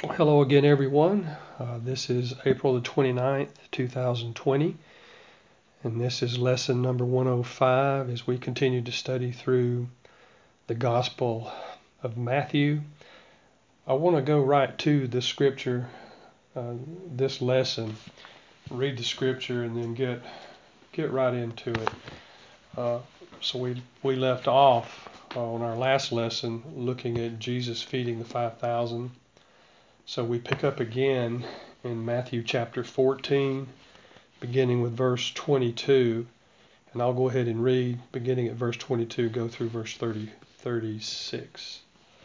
Hello again, everyone. This is April the 29th, 2020, and this is lesson number 105 as we continue to study through the Gospel of Matthew. I want to go right to the scripture, this lesson, read the scripture, and then get right into it. So we left off on our last lesson looking at Jesus feeding the 5,000. So we pick up again in Matthew chapter 14, beginning with verse 22. And I'll go ahead and read, beginning at verse 22, go through verse 36.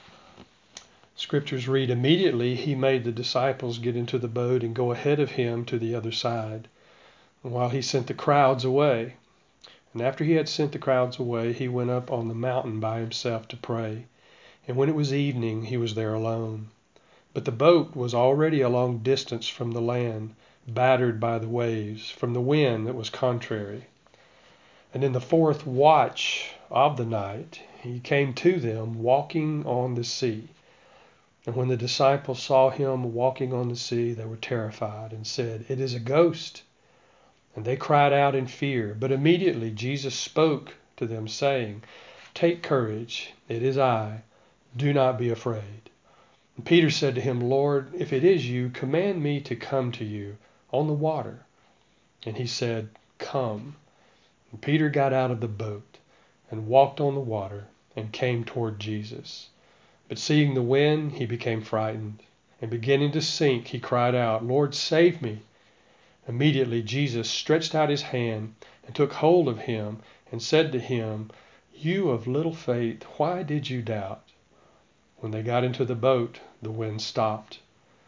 Scriptures read, "Immediately he made the disciples get into the boat and go ahead of him to the other side, while he sent the crowds away. And after he had sent the crowds away, he went up on the mountain by himself to pray. And when it was evening, he was there alone. But the boat was already a long distance from the land, battered by the waves, from the wind that was contrary. And in the fourth watch of the night he came to them walking on the sea. And when the disciples saw him walking on the sea, they were terrified and said, 'It is a ghost.' And they cried out in fear. But immediately Jesus spoke to them, saying, 'Take courage, it is I. Do not be afraid.' And Peter said to him, 'Lord, if it is you, command me to come to you on the water.' And he said, 'Come.' And Peter got out of the boat and walked on the water and came toward Jesus. But seeing the wind, he became frightened, and beginning to sink, he cried out, 'Lord, save me.' Immediately Jesus stretched out his hand and took hold of him and said to him, 'You of little faith, why did you doubt?' When they got into the boat, the wind stopped.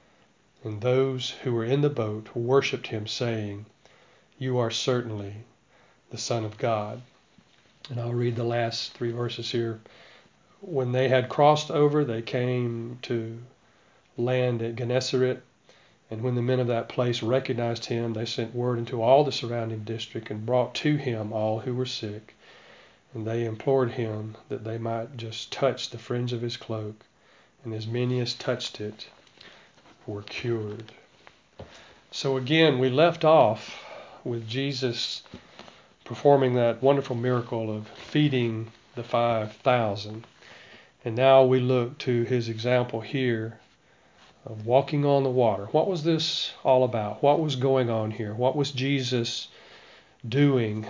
And those who were in the boat worshipped him, saying, 'You are certainly the Son of God.'" And I'll read the last three verses here. "When they had crossed over, they came to land at Gennesaret. And when the men of that place recognized him, they sent word into all the surrounding district and brought to him all who were sick. And they implored him that they might just touch the fringe of his cloak. And as many as touched it were cured." So again, we left off with Jesus performing that wonderful miracle of feeding the 5,000. And now we look to his example here of walking on the water. What was this all about? What was going on here? What was Jesus doing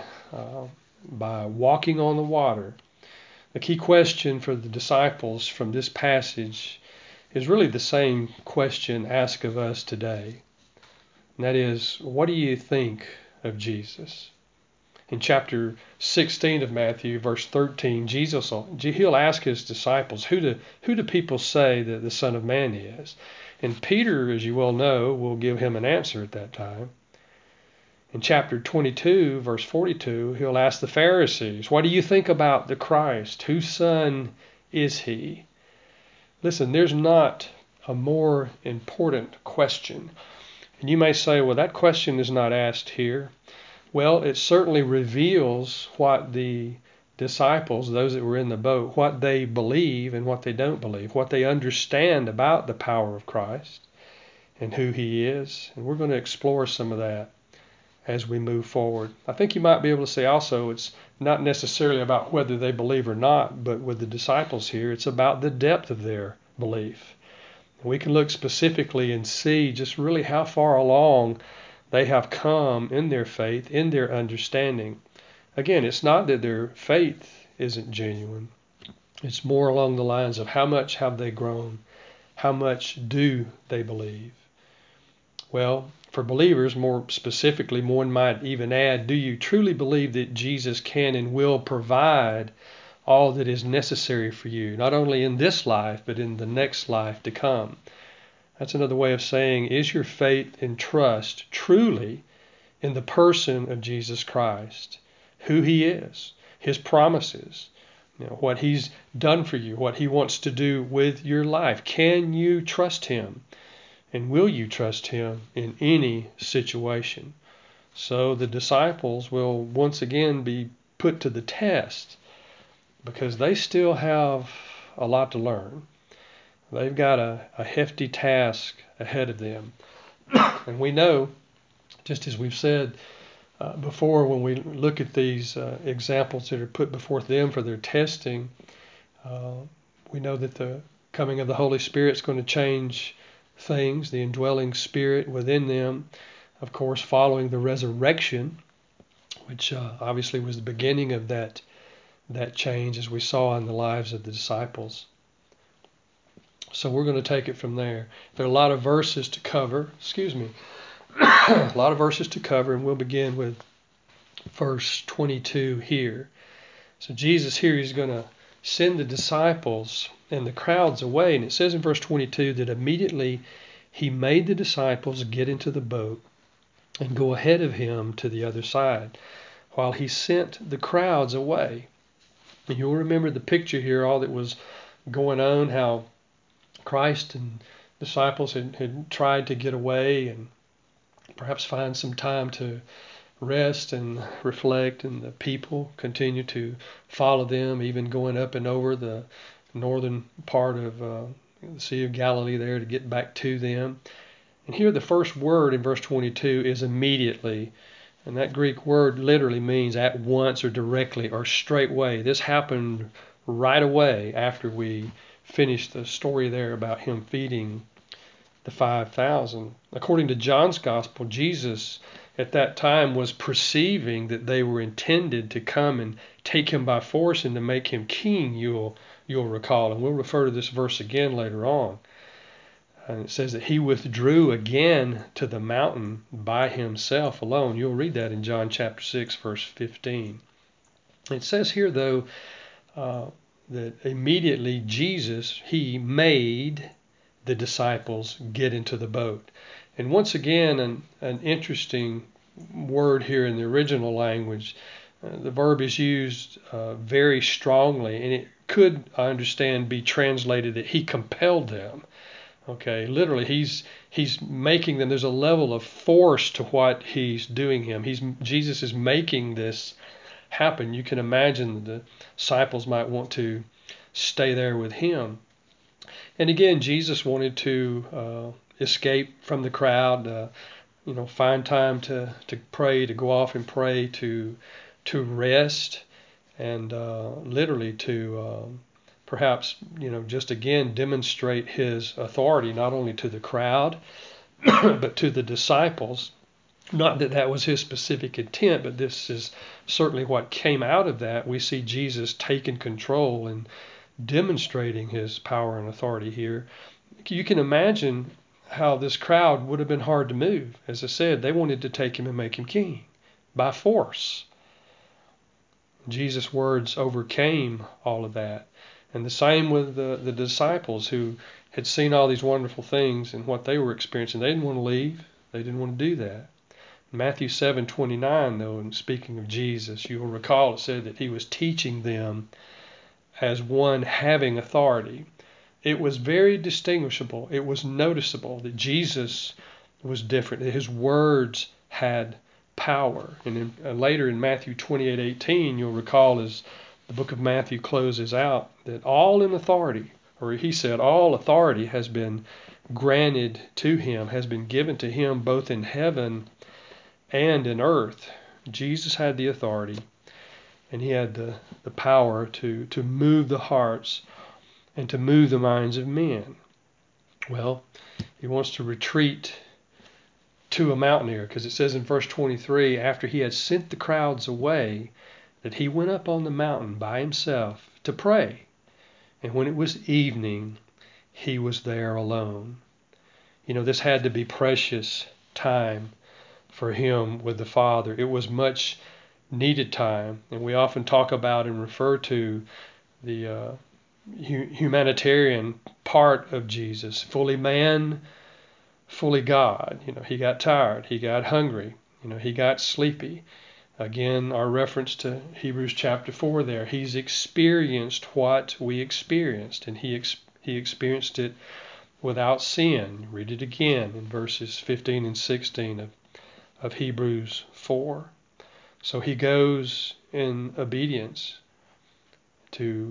by walking on the water? The key question for the disciples from this passage is really the same question asked of us today. And that is, what do you think of Jesus? In chapter 16 of Matthew, verse 13, he'll ask his disciples, who do people say that the Son of Man is? And Peter, as you well know, will give him an answer at that time. In chapter 22, verse 42, he'll ask the Pharisees, "What do you think about the Christ? Whose son is he?" Listen, there's not a more important question. And you may say, well, that question is not asked here. Well, it certainly reveals what the disciples, those that were in the boat, what they believe and what they don't believe, what they understand about the power of Christ and who he is. And we're going to explore some of that as we move forward. I think you might be able to say also it's not necessarily about whether they believe or not, but with the disciples here, it's about the depth of their belief. We can look specifically and see just really how far along they have come in their faith, in their understanding. Again, it's not that their faith isn't genuine. It's more along the lines of how much have they grown? How much do they believe? Well, for believers, more specifically, one might even add, do you truly believe that Jesus can and will provide all that is necessary for you, not only in this life, but in the next life to come? That's another way of saying, is your faith and trust truly in the person of Jesus Christ, who he is, his promises, what he's done for you, what he wants to do with your life? Can you trust him? And will you trust him in any situation? So the disciples will once again be put to the test because they still have a lot to learn. They've got a hefty task ahead of them. And we know, just as we've said before, when we look at these examples that are put before them for their testing, we know that the coming of the Holy Spirit is going to change things, the indwelling Spirit within them, of course, following the resurrection, which obviously was the beginning of that change, as we saw in the lives of the disciples. So we're going to take it from there. There are a lot of verses to cover. A lot of verses to cover, and we'll begin with verse 22 here. So Jesus here, he's going to send the disciples and the crowds away. And it says in verse 22 that immediately he made the disciples get into the boat and go ahead of him to the other side while he sent the crowds away. And you'll remember the picture here, all that was going on, how Christ and disciples had tried to get away and perhaps find some time to rest and reflect, and the people continue to follow them, even going up and over the northern part of the Sea of Galilee there to get back to them. And here the first word in verse 22 is immediately. And that Greek word literally means at once or directly or straightway. This happened right away after we finished the story there about him feeding the 5,000. According to John's Gospel, Jesus at that time was perceiving that they were intended to come and take him by force and to make him king, you'll recall. And we'll refer to this verse again later on. And it says that he withdrew again to the mountain by himself alone. You'll read that in John chapter 6, verse 15. It says here, though, that immediately Jesus, he made the disciples get into the boat. And once again, an interesting word here in the original language. The verb is used very strongly, and it could, I understand, be translated that he compelled them. Okay, literally, he's making them. There's a level of force to what he's doing him. Jesus is making this happen. You can imagine the disciples might want to stay there with him. And again, Jesus wanted to escape from the crowd, find time to pray, to go off and pray, to rest, and literally to perhaps, just again demonstrate his authority not only to the crowd, but to the disciples. Not that that was his specific intent, but this is certainly what came out of that. We see Jesus taking control and demonstrating his power and authority here. You can imagine how this crowd would have been hard to move. As I said, they wanted to take him and make him king by force. Jesus' words overcame all of that. And the same with the disciples who had seen all these wonderful things and what they were experiencing. They didn't want to leave. They didn't want to do that. Matthew 7:29, though, and speaking of Jesus, you will recall it said that he was teaching them as one having authority. It was very distinguishable. It was noticeable that Jesus was different, that his words had power. And later in Matthew 28:18, you'll recall as the book of Matthew closes out, that all in authority, or he said all authority has been granted to him, has been given to him both in heaven and in earth. Jesus had the authority, and he had the power to move the hearts and to move the minds of men. Well, he wants to retreat to a mountain here, because it says in verse 23, after he had sent the crowds away, that he went up on the mountain by himself to pray. And when it was evening, he was there alone. This had to be precious time for him with the Father. It was much needed time. And we often talk about and refer to the humanitarian part of Jesus. Fully man, fully God. He got tired. He got hungry. He got sleepy. Again, our reference to Hebrews chapter 4 there. He's experienced what we experienced, and he experienced it without sin. Read it again in verses 15 and 16 of Hebrews 4. So he goes in obedience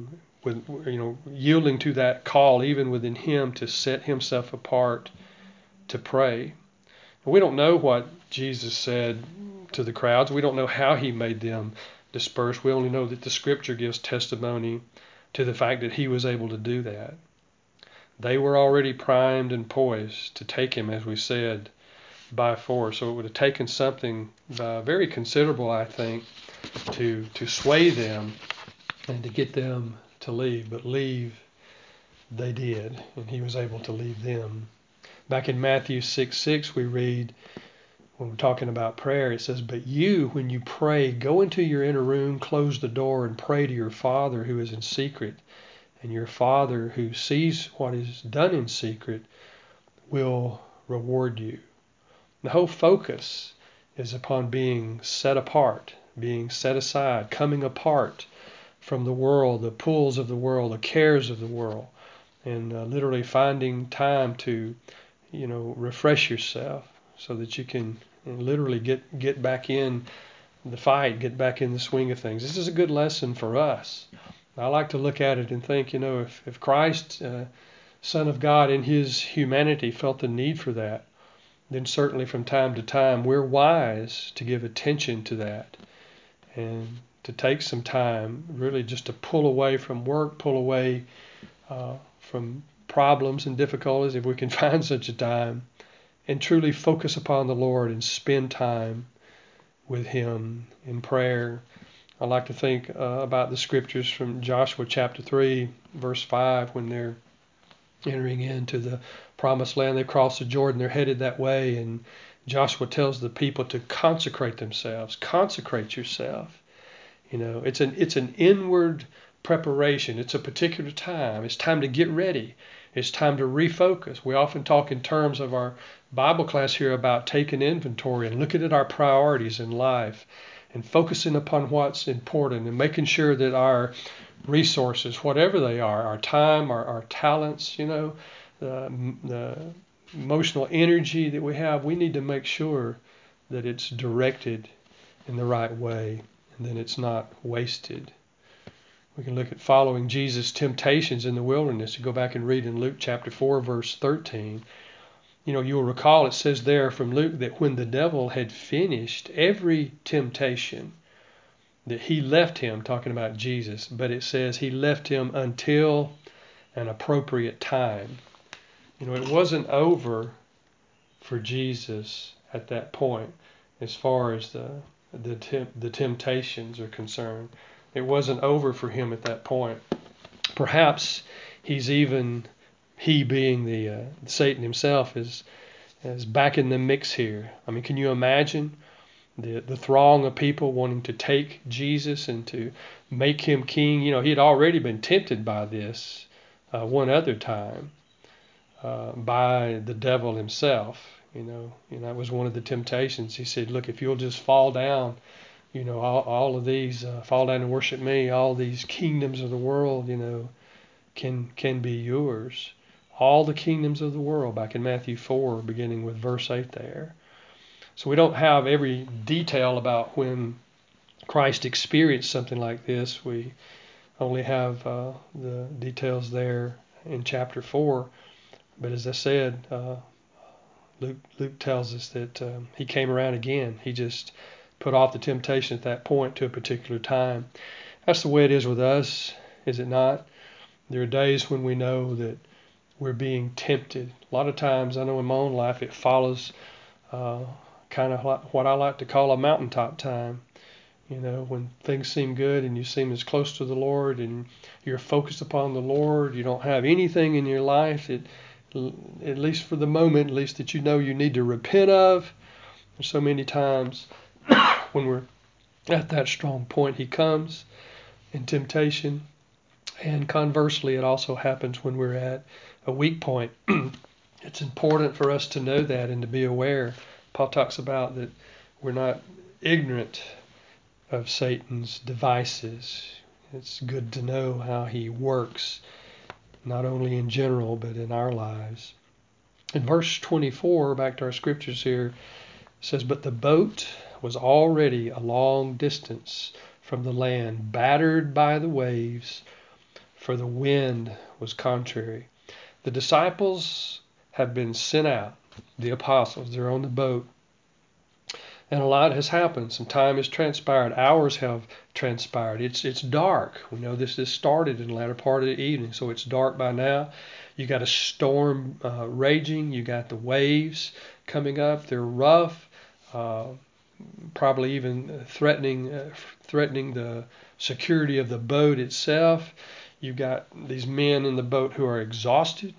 with yielding to that call even within him to set himself apart to pray. We don't know what Jesus said to the crowds. We don't know how he made them disperse. We only know that the scripture gives testimony to the fact that he was able to do that. They were already primed and poised to take him, as we said, by force. So it would have taken something very considerable, I think, to sway them and to get them to leave. But leave they did, and he was able to leave them. Back in Matthew 6:6, we read, when we're talking about prayer, it says, "But you, when you pray, go into your inner room, close the door, and pray to your Father who is in secret. And your Father who sees what is done in secret will reward you." The whole focus is upon being set apart, being set aside, coming apart from the world, the pulls of the world, the cares of the world, and literally finding time to, refresh yourself so that you can literally get back in the fight, get back in the swing of things. This is a good lesson for us. I like to look at it and think, if Christ, Son of God, in his humanity felt the need for that, then certainly from time to time we're wise to give attention to that and to take some time really just to pull away from work, pull away from problems and difficulties, if we can find such a time, and truly focus upon the Lord and spend time with him in prayer. I like to think about the scriptures from Joshua chapter 3, verse 5, when they're entering into the promised land. They cross the Jordan, they're headed that way, and Joshua tells the people to consecrate themselves. Consecrate yourself. It's an inward preparation. It's a particular time. It's time to get ready. It's time to refocus. We often talk in terms of our Bible class here about taking inventory and looking at our priorities in life and focusing upon what's important and making sure that our resources, whatever they are, our time, our talents, the emotional energy that we have, we need to make sure that it's directed in the right way and that it's not wasted. We can look at following Jesus' temptations in the wilderness. You go back and read in Luke chapter 4, verse 13. You'll recall it says there from Luke that when the devil had finished every temptation, that he left him, talking about Jesus, but it says he left him until an appropriate time. It wasn't over for Jesus at that point as far as the temptations are concerned. It wasn't over for him at that point. Perhaps he being the Satan himself is back in the mix here. I mean, can you imagine the throng of people wanting to take Jesus and to make him king? He had already been tempted by this one other time by the devil himself. That was one of the temptations. He said, "Look, if you'll just fall down, all of these, fall down and worship me, all these kingdoms of the world, can be yours." All the kingdoms of the world, back in Matthew 4, beginning with verse 8 there. So we don't have every detail about when Christ experienced something like this. We only have the details there in chapter 4. But as I said, Luke tells us that he came around again. He just put off the temptation at that point to a particular time. That's the way it is with us, is it not? There are days when we know that we're being tempted. A lot of times, I know in my own life, it follows kind of what I like to call a mountaintop time. When things seem good and you seem as close to the Lord and you're focused upon the Lord, you don't have anything in your life that, at least for the moment, at least that you need to repent of. There's so many times when we're at that strong point, he comes in temptation. And conversely, it also happens when we're at a weak point. It's important for us to know that and to be aware. Paul talks about that we're not ignorant of Satan's devices. It's good to know how he works, not only in general, but in our lives. In verse 24, back to our scriptures here, it says, "But the boat was already a long distance from the land, battered by the waves, for the wind was contrary. The disciples have been sent out, the apostles, they're on the boat, and a lot has happened. Some time has transpired. Hours have transpired. It's dark. We know this started in the latter part of the evening, so it's dark by now. You got a storm raging. You got the waves coming up. They're rough, probably even threatening the security of the boat itself. You've got these men in the boat who are exhausted,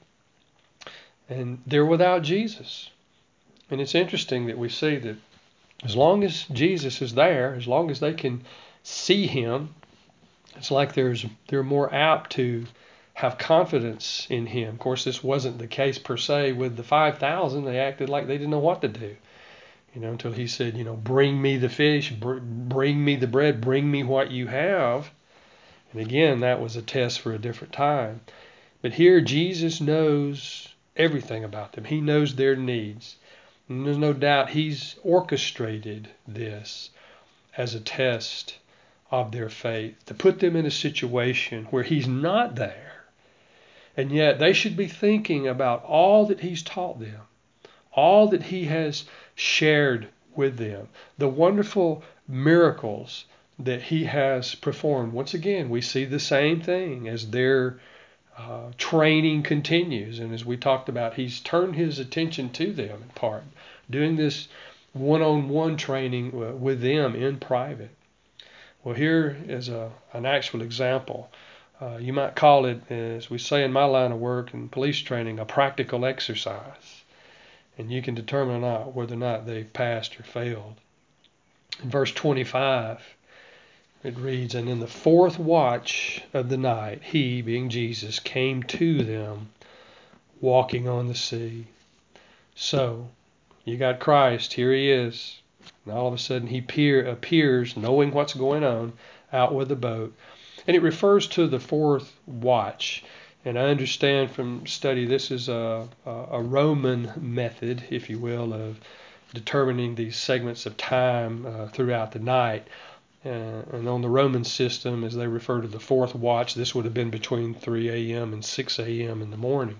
and they're without Jesus. And it's interesting that we see that as long as Jesus is there, as long as they can see him, it's like they're more apt to have confidence in him. Of course, this wasn't the case per se with the 5,000. They acted like they didn't know what to do, until he said, bring me the fish, bring me the bread, bring me what you have. And again, that was a test for a different time. But here, Jesus knows everything about them. He knows their needs. And there's no doubt he's orchestrated this as a test of their faith, to put them in a situation where he's not there. And yet they should be thinking about all that he's taught them, all that he has shared with them, the wonderful miracles that he has performed. Once again, we see the same thing as their training continues. And as we talked about, he's turned his attention to them in part, doing this one-on-one training with them in private. Well, here is an actual example. You might call it, as we say in my line of work in police training, a practical exercise. And you can determine whether or not they've passed or failed. In verse 25, it reads, "And in the fourth watch of the night, he," being Jesus, "came to them, walking on the sea." So, you got Christ, here he is. And all of a sudden he appears, knowing what's going on, out with the boat. And it refers to the fourth watch. And I understand from study this is a Roman method, if you will, of determining these segments of time throughout the night. And on the Roman system, as they refer to the fourth watch, this would have been between 3 a.m. and 6 a.m. in the morning.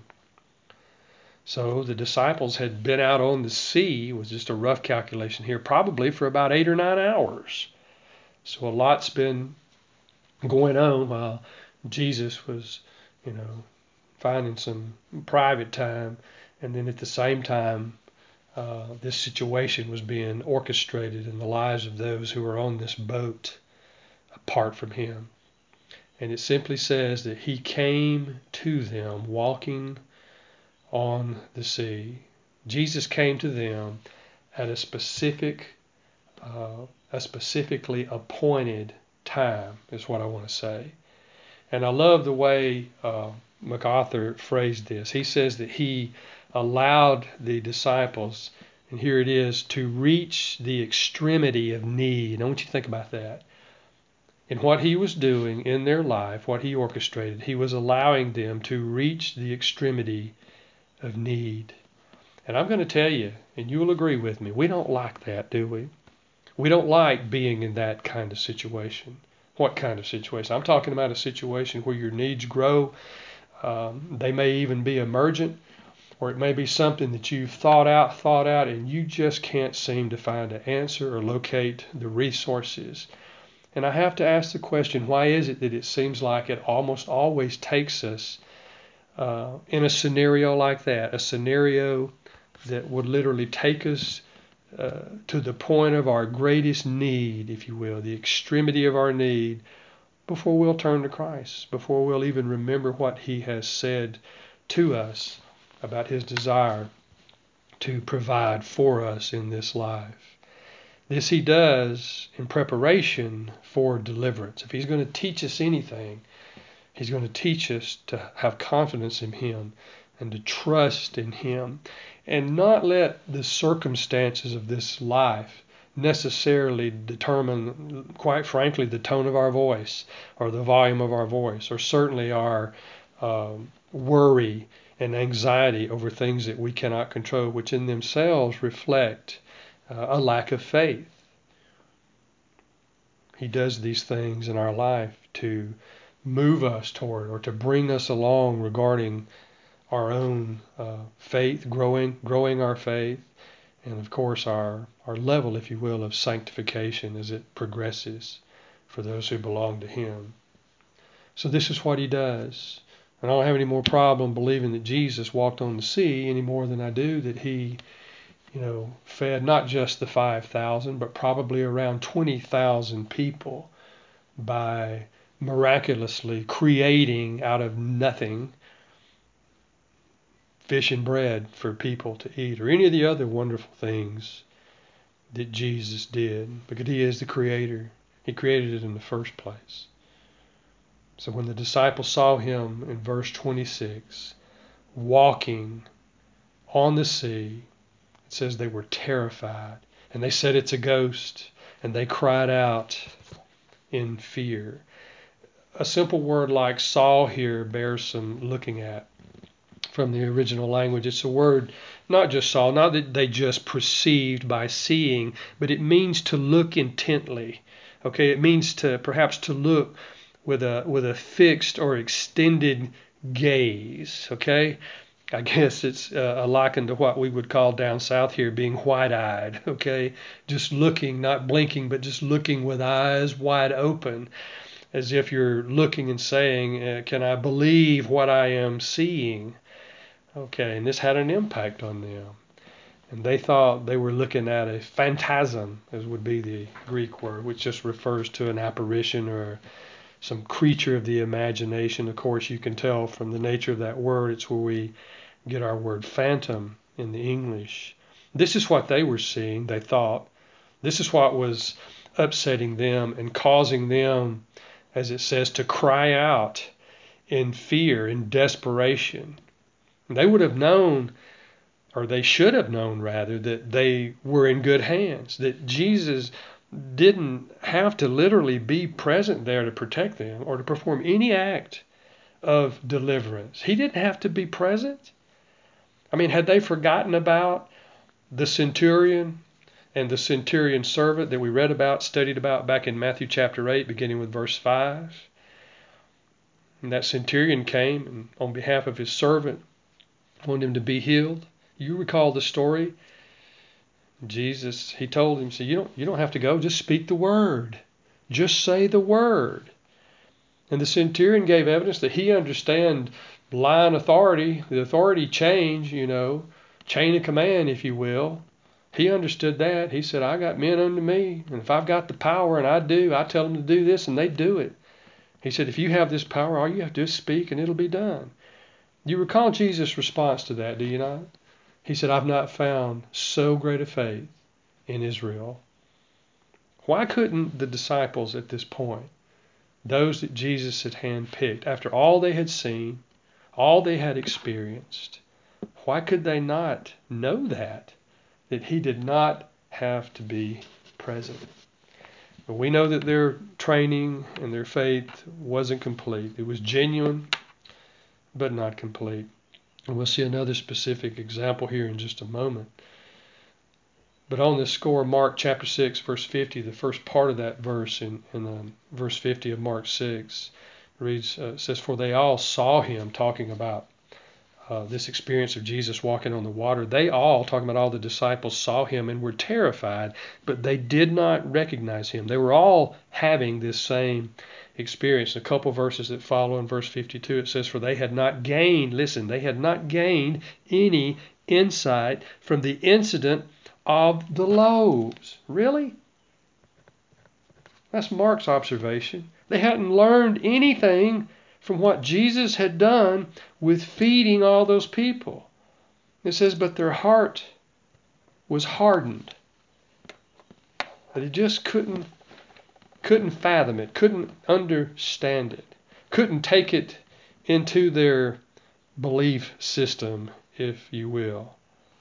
So the disciples had been out on the sea, was just a rough calculation here, probably for about 8 or 9 hours. So a lot's been going on while Jesus was, finding some private time. And then at the same time, this situation was being orchestrated in the lives of those who were on this boat apart from him. And it simply says that he came to them walking on the sea. Jesus came to them at a specifically appointed time, is what I want to say. And I love the way MacArthur phrased this. He says that he allowed the disciples, and here it is, to reach the extremity of need. I want you to think about that. In what he was doing in their life, what he orchestrated, he was allowing them to reach the extremity of need. And I'm going to tell you, and you'll agree with me, we don't like that, do we? We don't like being in that kind of situation. What kind of situation? I'm talking about a situation where your needs grow. They may even be emergent, or it may be something that you've thought out, and you just can't seem to find an answer or locate the resources. And I have to ask the question, why is it that it seems like it almost always takes us in a scenario like that, a scenario that would literally take us to the point of our greatest need, if you will, the extremity of our need, before we'll turn to Christ, before we'll even remember what he has said to us about his desire to provide for us in this life. This he does in preparation for deliverance. If he's going to teach us anything, he's going to teach us to have confidence in him and to trust in him and not let the circumstances of this life necessarily determine, quite frankly, the tone of our voice or the volume of our voice, or certainly our worry and anxiety over things that we cannot control, which in themselves reflect a lack of faith. He does these things in our life to move us toward or to bring us along regarding our own faith, growing our faith, and of course our level, if you will, of sanctification as it progresses for those who belong to Him. So this is what He does. And I don't have any more problem believing that Jesus walked on the sea any more than I do that He, fed not just the 5,000, but probably around 20,000 people by miraculously creating out of nothing fish and bread for people to eat, or any of the other wonderful things that Jesus did, because He is the Creator. He created it in the first place. So when the disciples saw Him in verse 26, walking on the sea, it says they were terrified, and they said it's a ghost, and they cried out in fear. A simple word like saw here bears some looking at from the original language. It's a word not just saw, not that they just perceived by seeing, but it means to look intently. Okay, it means to perhaps to look with a fixed or extended gaze. Okay, I guess it's likened to what we would call down south here being wide-eyed. Okay, just looking, not blinking, but just looking with eyes wide open, as if you're looking and saying, "Can I believe what I am seeing?" Okay, and this had an impact on them. And they thought they were looking at a phantasm, as would be the Greek word, which just refers to an apparition or some creature of the imagination. Of course, you can tell from the nature of that word, it's where we get our word phantom in the English. This is what they were seeing, they thought. This is what was upsetting them and causing them, as it says, to cry out in fear, in desperation. They would have known, or they should have known rather, that they were in good hands, that Jesus didn't have to literally be present there to protect them or to perform any act of deliverance. He didn't have to be present. I mean, had they forgotten about the centurion and the centurion servant that we read about, studied about back in Matthew chapter 8, beginning with verse 5? And that centurion came and on behalf of his servant wanted him to be healed. You recall the story. Jesus, He told him, "So you don't have to go. Just speak the word. Just say the word." And the centurion gave evidence that he understand line authority, the authority chain of command, if you will. He understood that. He said, "I got men under me, and if I've got the power, and I tell them to do this, and they do it." He said, "If you have this power, all you have to do is speak, and it'll be done." You recall Jesus' response to that, do you not? He said, "I've not found so great a faith in Israel." Why couldn't the disciples at this point, those that Jesus had handpicked, after all they had seen, all they had experienced, why could they not know that He did not have to be present? But we know that their training and their faith wasn't complete. It was genuine, but not complete. And we'll see another specific example here in just a moment. But on this score, Mark chapter 6, verse 50, the first part of that verse in verse 50 of Mark 6 reads, says, "For they all saw Him," talking about this experience of Jesus walking on the water. They all, talking about all the disciples, saw Him and were terrified, but they did not recognize Him. They were all having this same experience. A couple verses that follow in verse 52, it says, "For they had not gained," listen, "they had not gained any insight from the incident of the loaves." Really? That's Mark's observation. They hadn't learned anything from what Jesus had done with feeding all those people. It says, but their heart was hardened. They just couldn't fathom it, couldn't understand it, couldn't take it into their belief system, if you will.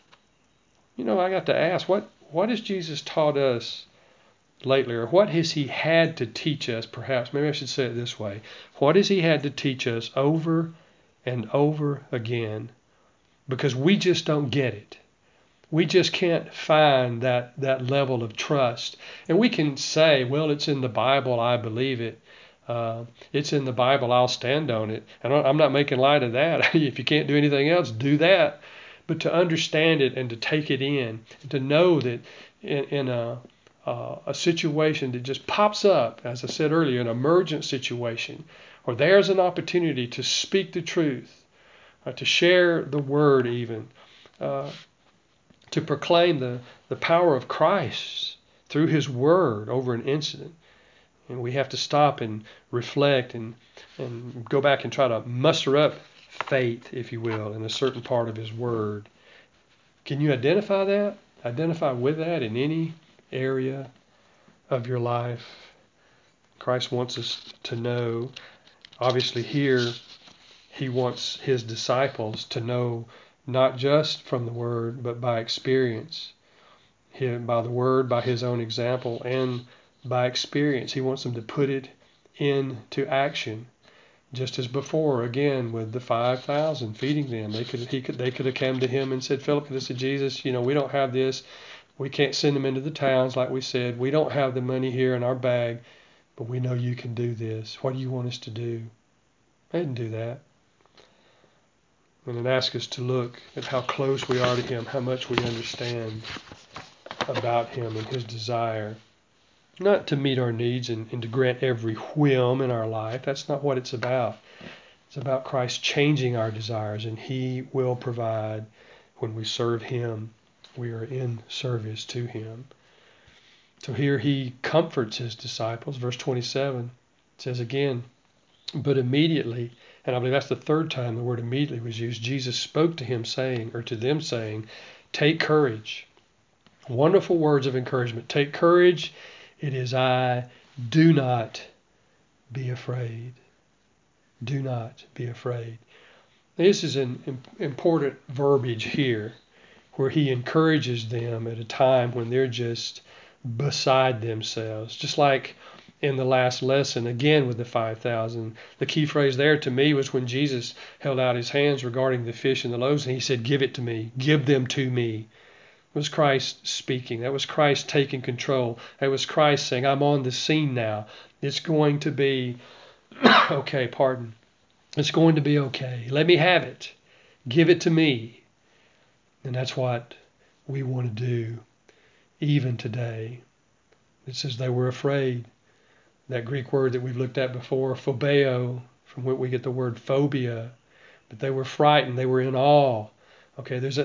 I got to ask, what has Jesus taught us lately, or what has He had to teach us, perhaps? Maybe I should say it this way. What has He had to teach us over and over again? Because we just don't get it. We just can't find that level of trust. And we can say, well, it's in the Bible, I believe it. It's in the Bible. I'll stand on it. And I'm not making light of that. If you can't do anything else, do that. But to understand it and to take it in, and to know that in a situation that just pops up, as I said earlier, an emergent situation, or there's an opportunity to speak the truth, to share the word even, to proclaim the power of Christ through his word over an incident. And we have to stop and reflect and go back and try to muster up faith, if you will, in a certain part of his word. Can you identify that? Identify with that in any area of your life? Christ wants us to know. Obviously here, he wants his disciples to know not just from the word, but by experience. By the word, by his own example, and by experience. He wants them to put it into action. Just as before, again, with the 5,000, feeding them. They could have come to him and said, Philip could have said, Jesus, we don't have this. We can't send them into the towns like we said. We don't have the money here in our bag, but we know you can do this. What do you want us to do? They didn't do that. And it asks us to look at how close we are to him, how much we understand about him and his desire. Not to meet our needs and to grant every whim in our life. That's not what it's about. It's about Christ changing our desires, and he will provide when we serve him. We are in service to him. So here he comforts his disciples. Verse 27 says again, but immediately, and I believe that's the third time the word immediately was used, Jesus spoke to him saying, or to them saying, take courage. Wonderful words of encouragement. Take courage. It is I. Do not be afraid. Do not be afraid. This is an important verbiage here, where he encourages them at a time when they're just beside themselves. Just like in the last lesson, again with the 5,000, the key phrase there to me was when Jesus held out his hands regarding the fish and the loaves, and he said, give it to me. Give them to me. It was Christ speaking. That was Christ taking control. That was Christ saying, I'm on the scene now. It's going to be okay, pardon. It's going to be okay. Let me have it. Give it to me. And that's what we want to do even today. It says they were afraid. That Greek word that we've looked at before, phobeo, from which we get the word phobia. But they were frightened. They were in awe. Okay, there's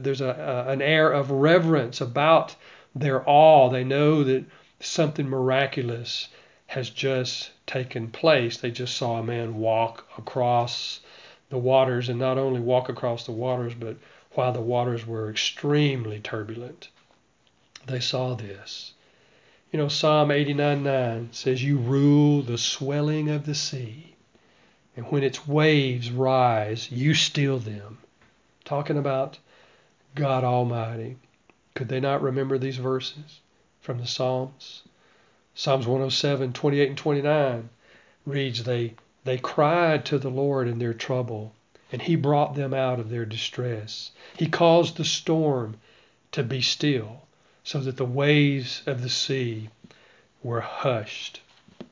an air of reverence about their awe. They know that something miraculous has just taken place. They just saw a man walk across the waters, and not only walk across the waters, but while the waters were extremely turbulent, they saw this. Psalm 89:9 says, you rule the swelling of the sea, and when its waves rise, you still them. Talking about God Almighty. Could they not remember these verses from the Psalms? Psalms 107:28 and 29 reads, they cried to the Lord in their trouble, and he brought them out of their distress. He caused the storm to be still, so that the waves of the sea were hushed.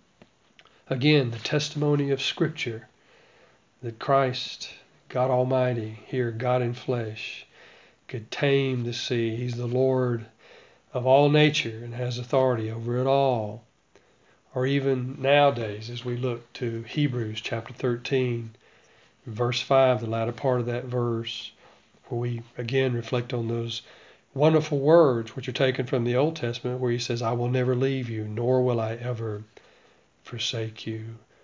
Again, the testimony of Scripture that Christ, God Almighty, here God in flesh, could tame the sea. He's the Lord of all nature and has authority over it all. Or even nowadays, as we look to Hebrews chapter 13, verse 5, the latter part of that verse, where we again reflect on those wonderful words which are taken from the Old Testament, where he says, I will never leave you, nor will I ever forsake you.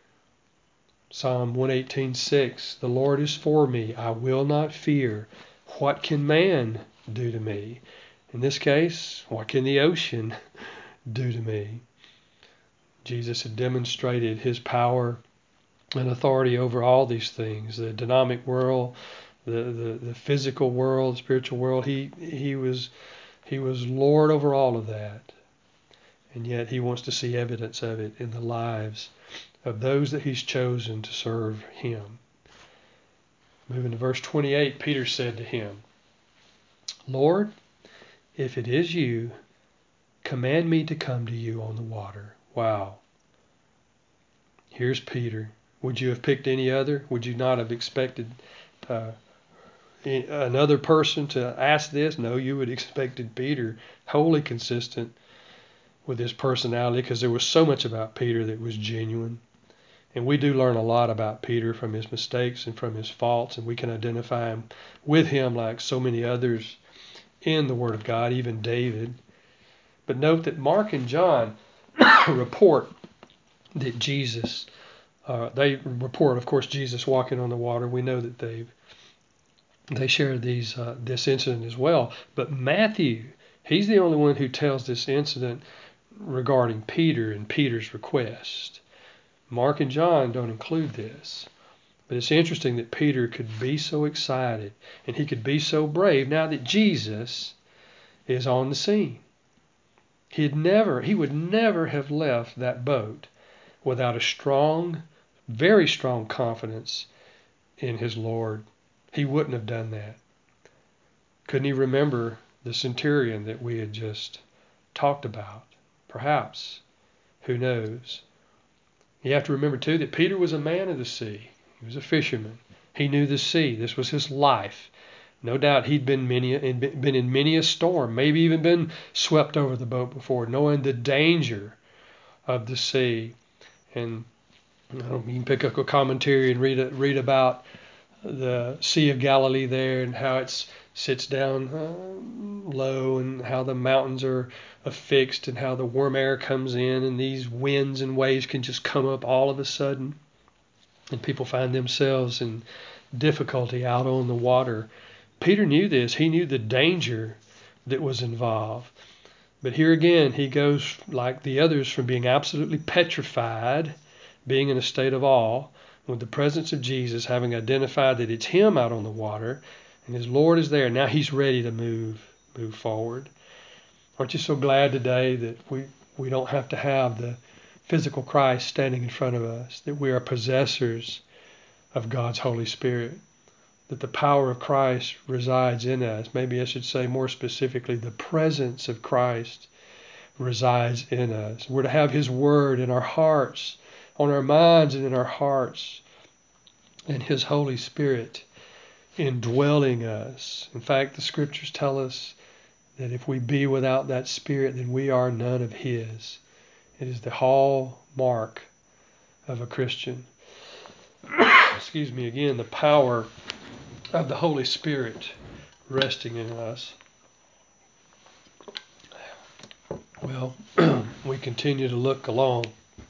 Psalm 118:6, the Lord is for me, I will not fear. What can man do to me? In this case, what can the ocean do to me? Jesus had demonstrated his power and authority over all these things, the dynamic world, the physical world, the spiritual world. He was Lord over all of that. And yet he wants to see evidence of it in the lives of those that he's chosen to serve him. Moving to verse 28, Peter said to him, Lord, if it is you, command me to come to you on the water. Wow. Here's Peter. Would you have picked any other? Would you not have expected another person to ask this? No, you would have expected Peter, wholly consistent with his personality, because there was so much about Peter that was genuine. And we do learn a lot about Peter from his mistakes and from his faults, and we can identify him with him like so many others in the Word of God, even David. But note that Mark and John report that Jesus, they report, of course, Jesus walking on the water. We know that they share this incident as well. But Matthew, he's the only one who tells this incident regarding Peter and Peter's request. Mark and John don't include this. But it's interesting that Peter could be so excited and he could be so brave now that Jesus is on the scene. He would never have left that boat without a strong, very strong confidence in his Lord. He wouldn't have done that. Couldn't he remember the centurion that we had just talked about? Perhaps. Who knows? You have to remember, too, that Peter was a man of the sea. He was a fisherman. He knew the sea. This was his life. No doubt he'd been in many a storm, maybe even been swept over the boat before, knowing the danger of the sea. And you can pick up a commentary and read about the Sea of Galilee there and how it sits down low and how the mountains are affixed and how the warm air comes in and these winds and waves can just come up all of a sudden. And people find themselves in difficulty out on the water. Peter knew this. He knew the danger that was involved. But here again, he goes, like the others, from being absolutely petrified, being in a state of awe, with the presence of Jesus, having identified that it's him out on the water, and his Lord is there. Now he's ready to move forward. Aren't you so glad today that we don't have to have the physical Christ standing in front of us, that we are possessors of God's Holy Spirit, that the power of Christ resides in us. Maybe I should say more specifically, the presence of Christ resides in us. We're to have his word in our hearts, on our minds and in our hearts, and his Holy Spirit indwelling us. In fact, the scriptures tell us that if we be without that Spirit, then we are none of his. It is the hallmark of a Christian. Excuse me again, the power of the Holy Spirit resting in us. Well, we continue to look along.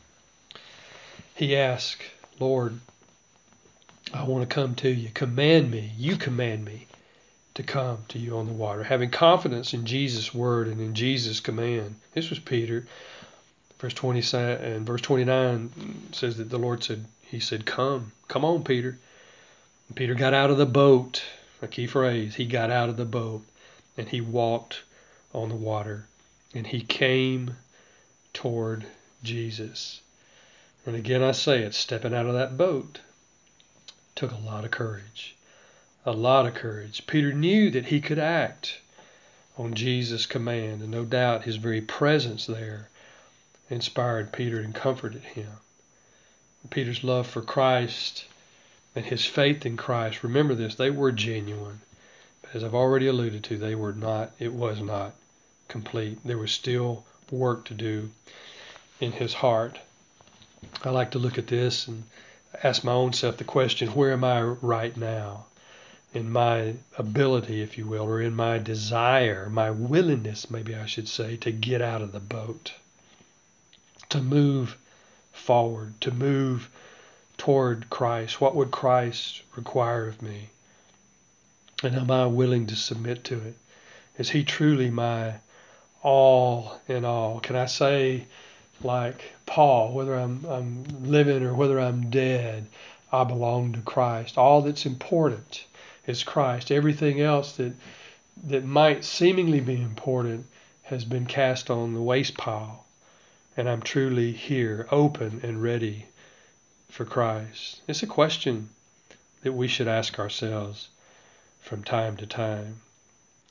He asked, Lord, I want to come to you. Command me. You command me to come to you on the water. Having confidence in Jesus' word and in Jesus' command. This was Peter. Verse 20 and verse 29 says that the Lord said, he said, come on, Peter. And Peter got out of the boat. A key phrase. He got out of the boat and he walked on the water and he came toward Jesus. And again, I say it, stepping out of that boat took a lot of courage. A lot of courage. Peter knew that he could act on Jesus' command, and no doubt his very presence there inspired Peter and comforted him. Peter's love for Christ and his faith in Christ, remember this, they were genuine. But as I've already alluded to, it was not complete. There was still work to do in his heart. I like to look at this and ask my own self the question, where am I right now? In my ability, if you will, or in my desire, my willingness, maybe I should say, to get out of the boat, to move forward, to move toward Christ. What would Christ require of me? And am I willing to submit to it? Is he truly my all in all? Can I say, like Paul, whether I'm living or whether I'm dead, I belong to Christ. All that's important is Christ. Everything else that might seemingly be important has been cast on the waste pile. And I'm truly here, open and ready for Christ. It's a question that we should ask ourselves from time to time.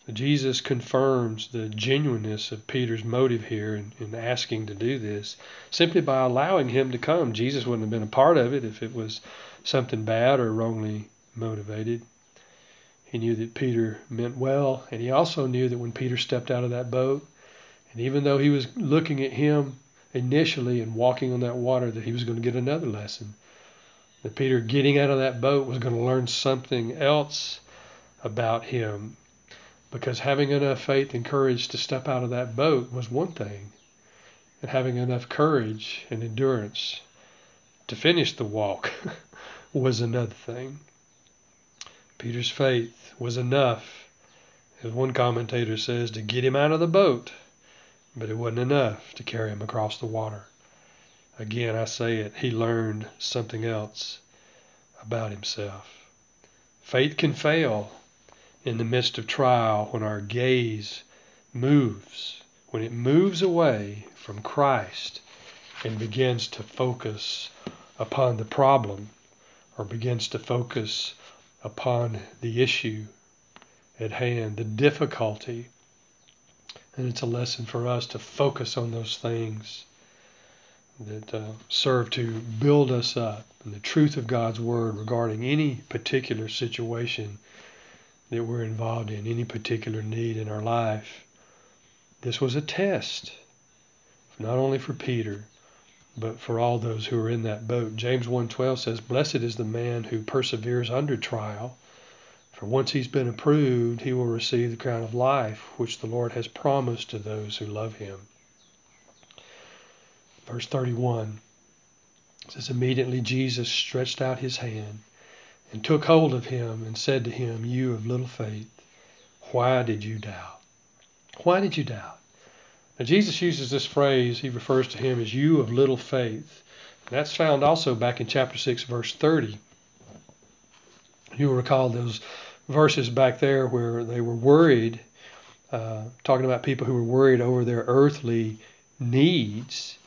Jesus confirms the genuineness of Peter's motive here in asking to do this simply by allowing him to come. Jesus wouldn't have been a part of it if it was something bad or wrongly motivated. He knew that Peter meant well, and he also knew that when Peter stepped out of that boat, and even though he was looking at him initially and walking on that water, that he was going to get another lesson. That Peter getting out of that boat was going to learn something else about him. Because having enough faith and courage to step out of that boat was one thing, and having enough courage and endurance to finish the walk was another thing. Peter's faith was enough, as one commentator says, to get him out of the boat, but it wasn't enough to carry him across the water. Again, I say it, he learned something else about himself. Faith can fail in the midst of trial when our gaze moves, when it moves away from Christ and begins to focus upon the problem or begins to focus upon the issue at hand, the difficulty. And it's a lesson for us to focus on those things that serve to build us up in the truth of God's Word regarding any particular situation that we're involved in, any particular need in our life. This was a test, not only for Peter, but for all those who are in that boat. James 1:12 says, "Blessed is the man who perseveres under trial, for once he's been approved, he will receive the crown of life, which the Lord has promised to those who love him." Verse 31 says, "Immediately Jesus stretched out his hand and took hold of him and said to him, 'You of little faith, why did you doubt?'" Why did you doubt? Now Jesus uses this phrase, he refers to him as "you of little faith." And that's found also back in chapter 6, verse 30. You'll recall those verses back there where they were worried, talking about people who were worried over their earthly needs.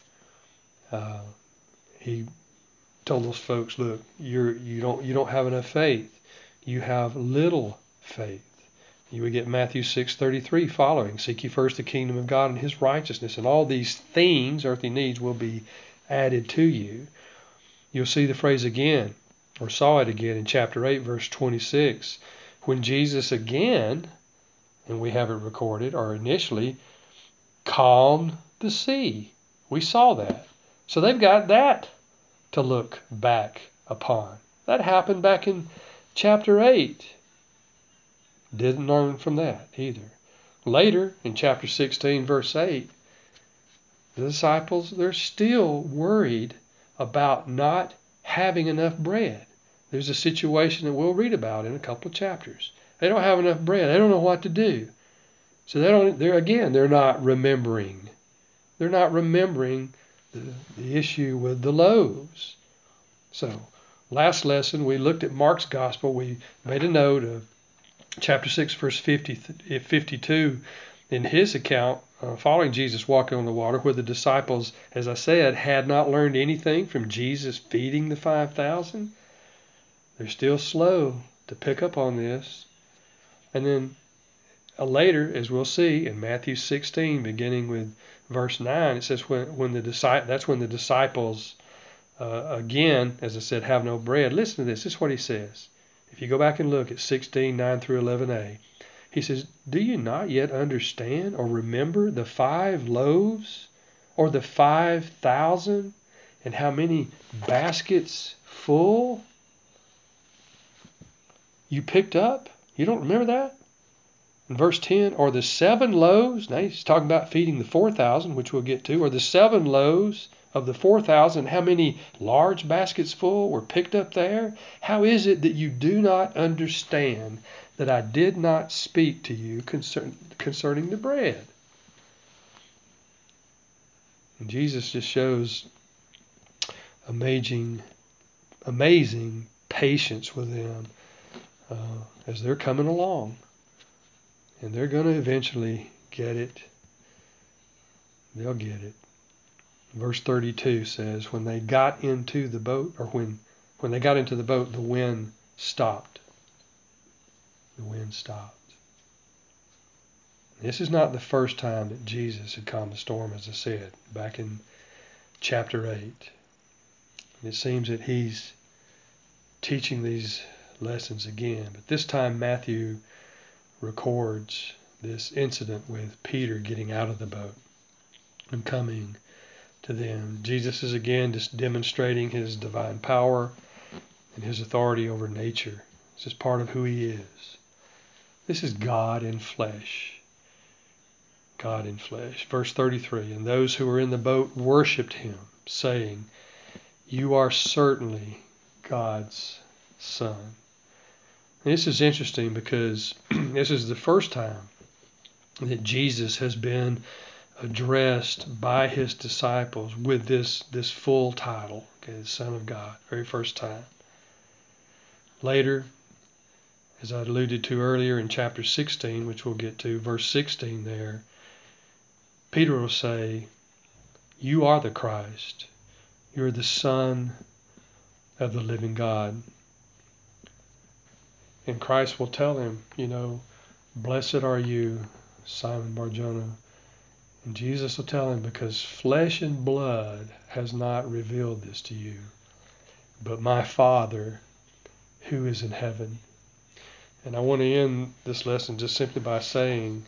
He told those folks, "Look, you don't have enough faith. You have little faith." You would get Matthew 6:33 following. "Seek ye first the kingdom of God and his righteousness, and all these things, earthly needs, will be added to you." You'll see the phrase again, or saw it again in chapter 8, verse 26, when Jesus again, and we have it recorded, or initially, calmed the sea. We saw that. So they've got that to look back upon. That happened back in chapter 8. Didn't learn from that either. Later, in chapter 16, verse 8, the disciples, they're still worried about not having enough bread. There's a situation that we'll read about in a couple of chapters. They don't have enough bread. They don't know what to do. So they're not remembering. They're not remembering the issue with the loaves. So, last lesson, we looked at Mark's gospel. We made a note of chapter 6, verse 52, in his account, following Jesus walking on the water, where the disciples, as I said, had not learned anything from Jesus feeding the 5,000. They're still slow to pick up on this. And then later, as we'll see in Matthew 16, beginning with verse 9, it says that's when the disciples, again, as I said, have no bread. Listen to this. This is what he says. If you go back and look at 16, 9 through 11a, he says, "Do you not yet understand or remember the 5 loaves or the 5,000 and how many baskets full you picked up?" You don't remember that? In verse 10, "Or the 7 loaves," now he's talking about feeding the 4,000, which we'll get to, "or the 7 loaves of the 4,000, how many large baskets full were picked up there? How is it that you do not understand that I did not speak to you concerning the bread?" And Jesus just shows amazing patience with them as they're coming along. And they're going to eventually get it. They'll get it. Verse 32 says, when they got into the boat, or when they got into the boat, the wind stopped. The wind stopped. This is not the first time that Jesus had calmed the storm, as I said, back in chapter 8. And it seems that he's teaching these lessons again. But this time Matthew records this incident with Peter getting out of the boat and coming to them. Jesus is again just demonstrating his divine power and his authority over nature. This is part of who he is. This is God in flesh. God in flesh. Verse 33, and those who were in the boat worshipped him, saying, you are certainly God's Son. And this is interesting because this is the first time that Jesus has been addressed by his disciples with this full title, okay, the Son of God, very first time. Later, as I alluded to earlier in chapter 16, which we'll get to, verse 16 there, Peter will say, you are the Christ. You're the Son of the living God. And Christ will tell him, blessed are you, Simon Bar-Jonah. And Jesus will tell him, because flesh and blood has not revealed this to you, but my Father who is in heaven. And I want to end this lesson just simply by saying,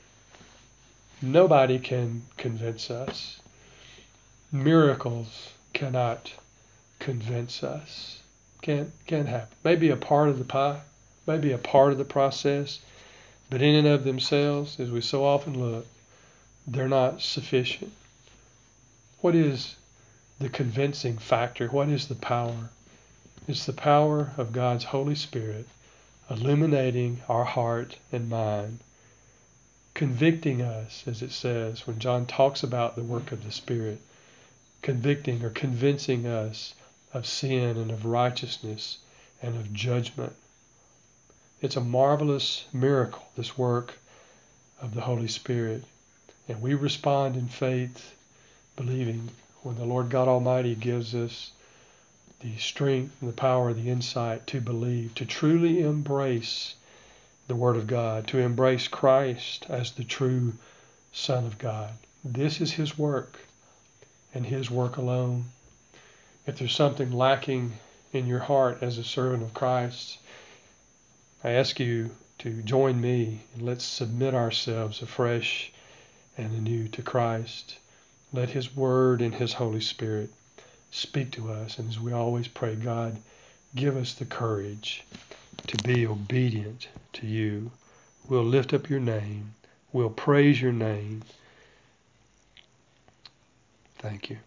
nobody can convince us. Miracles cannot convince us. Can't happen. Maybe a part of the pie, maybe a part of the process, but in and of themselves, as we so often look, they're not sufficient. What is the convincing factor? What is the power? It's the power of God's Holy Spirit illuminating our heart and mind, convicting us, as it says when John talks about the work of the Spirit, convicting or convincing us of sin and of righteousness and of judgment. It's a marvelous miracle, this work of the Holy Spirit. And we respond in faith, believing when the Lord God Almighty gives us the strength and the power, the insight to believe, to truly embrace the Word of God, to embrace Christ as the true Son of God. This is his work and his work alone. If there's something lacking in your heart as a servant of Christ, I ask you to join me and let's submit ourselves afresh and anew to Christ. Let his Word and his Holy Spirit speak to us. And as we always pray, God, give us the courage to be obedient to you. We'll lift up your name. We'll praise your name. Thank you.